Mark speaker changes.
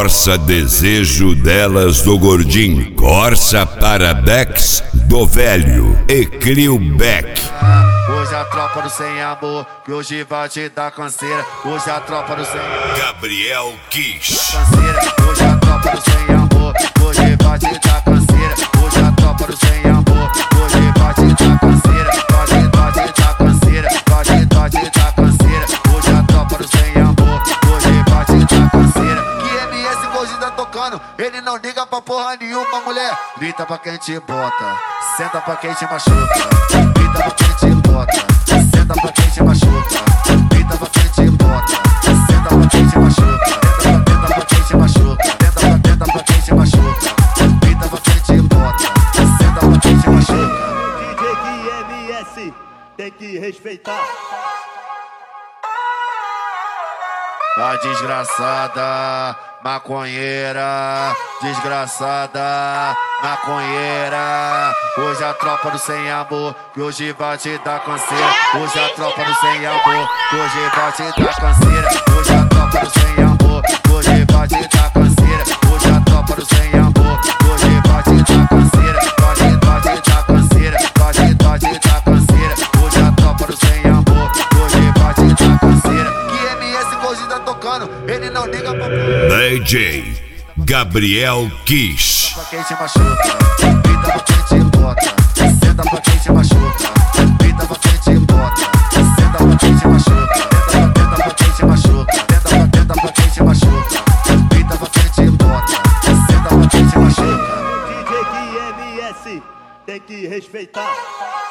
Speaker 1: Corsa Desejo delas do Gordinho, Corsa Paradex do Velho e Clio Beck.
Speaker 2: Hoje a tropa do sem amor, que hoje vai te dar canseira. Hoje a tropa do sem amor,
Speaker 1: Gabriel Kish.
Speaker 2: hoje a tropa do sem amor, hoje vai te dar canseira. Hoje a tropa do sem amor, hoje vai te dar canseira. Vai te dar canseira, vai te dar canseira. Hoje a tropa do sem amor, hoje vai te dar canseira. Que MS hoje tá tocando, ele não liga pra porra nenhuma, mulher. Grita pra quem te bota, senta pra quem te machuca. Grita pra quem te bota, senta pra quem te machuca. Grita pra quem te bota, senta pra quem te machuca. Tenta pra quem te machuca, tenta pra quem te machuca. Grita pra quem te bota, senta pra quem te machuca.
Speaker 3: DJ que MS tem que respeitar.
Speaker 2: A desgraçada, maconheira, desgraçada, maconheira. Hoje a tropa do sem amor, que hoje vai te dar canseira. Hoje a tropa do sem amor, que hoje vai te dar canseira. Hoje a tropa do sem amor, que hoje vai te dar canseira. Hoje a tropa do sem amor, que hoje vai te dar canseira. Vai te dar canseira, vai te dar canseira. Hoje a tropa do sem amor, que hoje vai te dar canseira. Que MS hoje tá tocando, ele não liga pra
Speaker 1: DJ Gabriel Kish.
Speaker 2: pra quem te machuca, grita pra quem te bota, senta pra quem te machuca. Grita pra quem te bota, senta pra quem te machuca. Tenta pra quem te machuca, tenta pra quem te machuca. Grita pra quem te bota, senta pra quem te machuca.
Speaker 3: DJ que MS tem que respeitar.